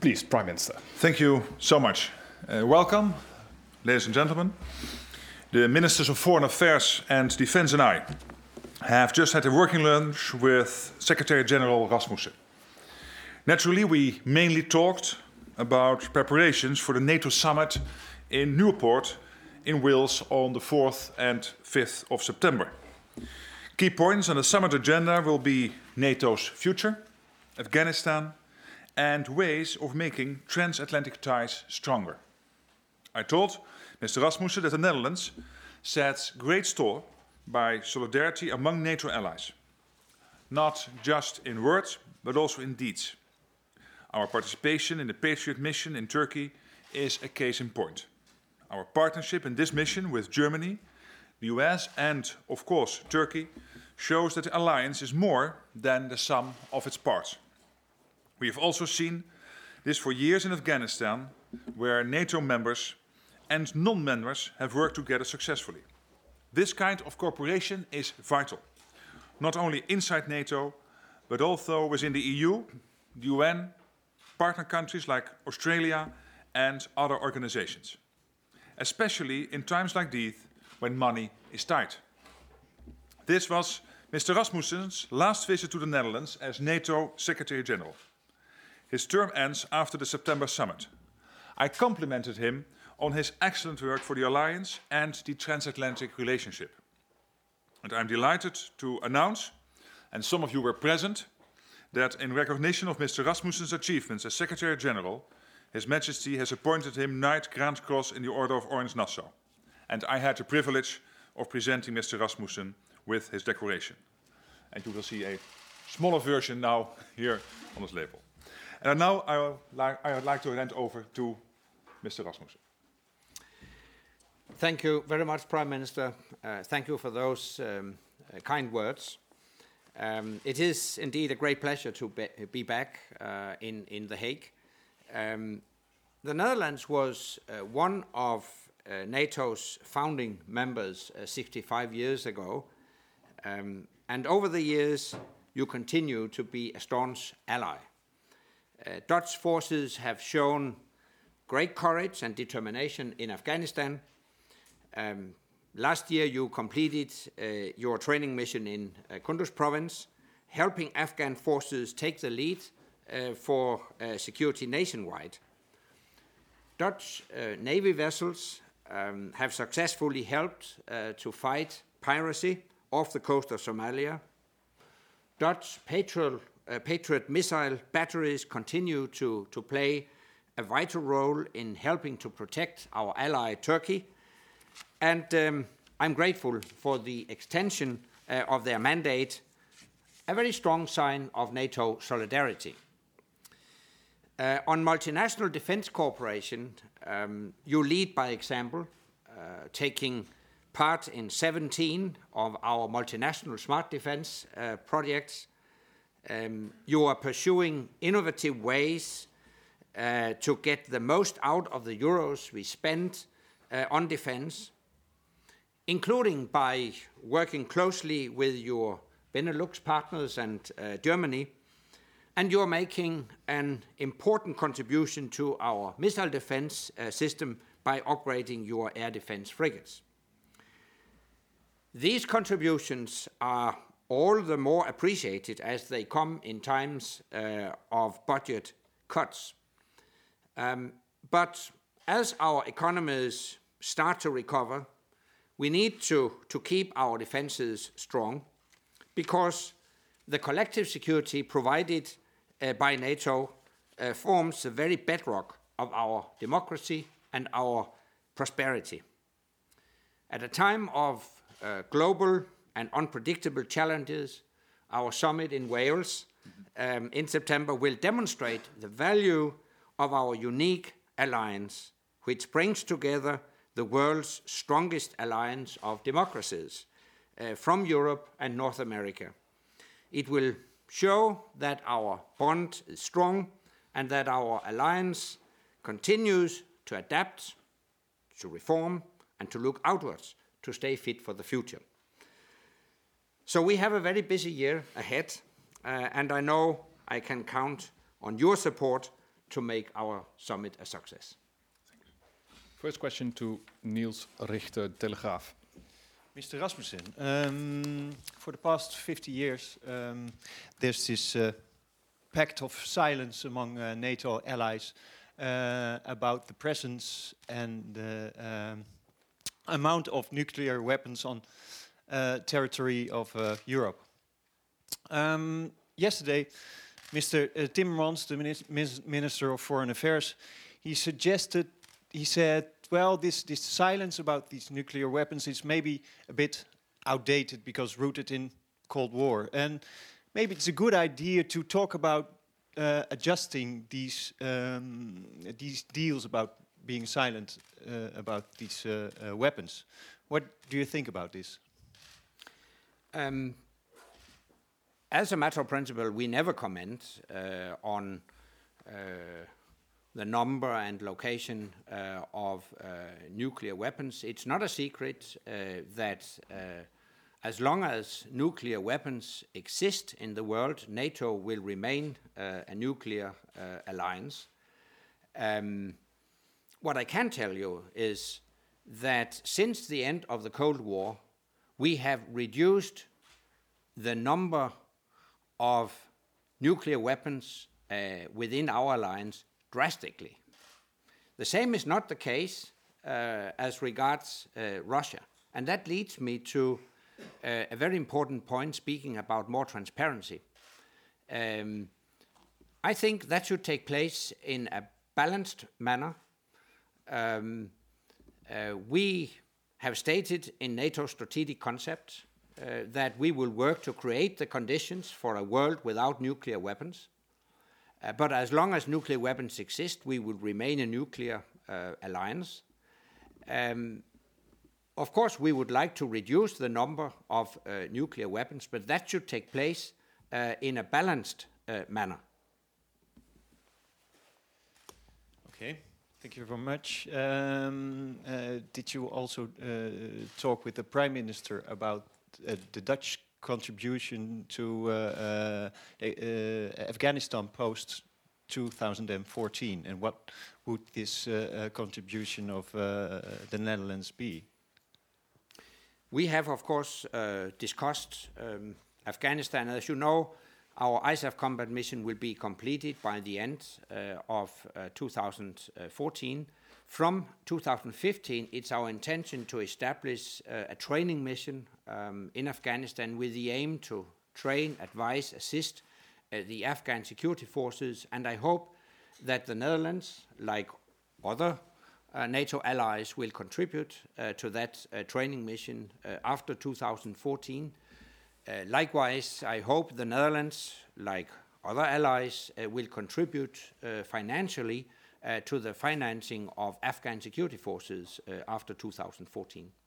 Please, Prime Minister. Thank you so much. Welcome, ladies and gentlemen. The Ministers of Foreign Affairs and Defence and I have just had a working lunch with Secretary General Rasmussen. Naturally, we mainly talked about preparations for the NATO summit in Newport in Wales on the 4th and 5th of September. Key points on the summit agenda will be NATO's future, Afghanistan, and ways of making transatlantic ties stronger. I told Mr. Rasmussen that the Netherlands sets great store by solidarity among NATO allies, not just in words, but also in deeds. Our participation in the Patriot mission in Turkey is a case in point. Our partnership in this mission with Germany, the US, and, of course, Turkey, shows that the alliance is more than the sum of its parts. We have also seen this for years in Afghanistan, where NATO members and non-members have worked together successfully. This kind of cooperation is vital, not only inside NATO, but also within the EU, the UN, partner countries like Australia and other organizations, especially in times like these when money is tight. This was Mr. Rasmussen's last visit to the Netherlands as NATO Secretary General. His term ends after the September summit. I complimented him on his excellent work for the alliance and the transatlantic relationship. And I'm delighted to announce, and some of you were present, that in recognition of Mr. Rasmussen's achievements as Secretary General, His Majesty has appointed him Knight Grand Cross in the Order of Orange Nassau. And I had the privilege of presenting Mr. Rasmussen with his decoration. And you will see a smaller version now here on this label. And now I would like to hand over to Mr. Rasmussen. Thank you very much, Prime Minister. Thank you for those kind words. It is indeed a great pleasure to be back in The Hague. The Netherlands was one of NATO's founding members 65 years ago. And over the years, you continue to be a staunch ally. Dutch forces have shown great courage and determination in Afghanistan. Last year, you completed your training mission in Kunduz province, helping Afghan forces take the lead for security nationwide. Dutch Navy vessels have successfully helped to fight piracy off the coast of Somalia. Dutch Patriot missile batteries continue to play a vital role in helping to protect our ally Turkey. And I'm grateful for the extension of their mandate, a very strong sign of NATO solidarity. On multinational defense cooperation, you lead by example, taking part in 17 of our multinational smart defense projects. You are pursuing innovative ways to get the most out of the euros we spend on defense, including by working closely with your Benelux partners and Germany. And you're making an important contribution to our missile defense system by upgrading your air defense frigates. These contributions are all the more appreciated as they come in times of budget cuts. But as our economies start to recover, we need to keep our defenses strong because the collective security provided by NATO forms the very bedrock of our democracy and our prosperity. At a time of global and unpredictable challenges, our summit in Wales in September will demonstrate the value of our unique alliance, which brings together the world's strongest alliance of democracies from Europe and North America. It will show that our bond is strong and that our alliance continues to adapt, to reform, and to look outwards to stay fit for the future. So we have a very busy year ahead, and I know I can count on your support to make our summit a success. First question to Niels Richter, Telegraaf. Mr. Rasmussen, for the past 50 years, there's this pact of silence among NATO allies about the presence and the amount of nuclear weapons on territory of Europe. Yesterday, Mr. Timmermans, the Minister of Foreign Affairs, he said, well, this silence about these nuclear weapons is maybe a bit outdated because rooted in Cold War. And maybe it's a good idea to talk about adjusting these deals about being silent about these weapons. What do you think about this? As a matter of principle, we never comment on the number and location of nuclear weapons. It's not a secret that as long as nuclear weapons exist in the world, NATO will remain a nuclear alliance. What I can tell you is that since the end of the Cold War, we have reduced the number of nuclear weapons within our alliance drastically. The same is not the case as regards Russia. And that leads me to a very important point, speaking about more transparency. I think that should take place in a balanced manner. We have stated in NATO's strategic concept that we will work to create the conditions for a world without nuclear weapons. But as long as nuclear weapons exist, we will remain a nuclear alliance. Of course, we would like to reduce the number of nuclear weapons, but that should take place in a balanced manner. Okay, thank you very much. Did you also talk with the Prime Minister about the Dutch contribution to Afghanistan post 2014, and what would this contribution of the Netherlands be? We have, of course, discussed Afghanistan. As you know, our ISAF combat mission will be completed by the end of 2014. From 2015, it's our intention to establish a training mission in Afghanistan with the aim to train, advise, assist the Afghan security forces. And I hope that the Netherlands, like other NATO allies, will contribute to that training mission after 2014. Likewise, I hope the Netherlands, like other allies, will contribute financially to the financing of Afghan security forces after 2014.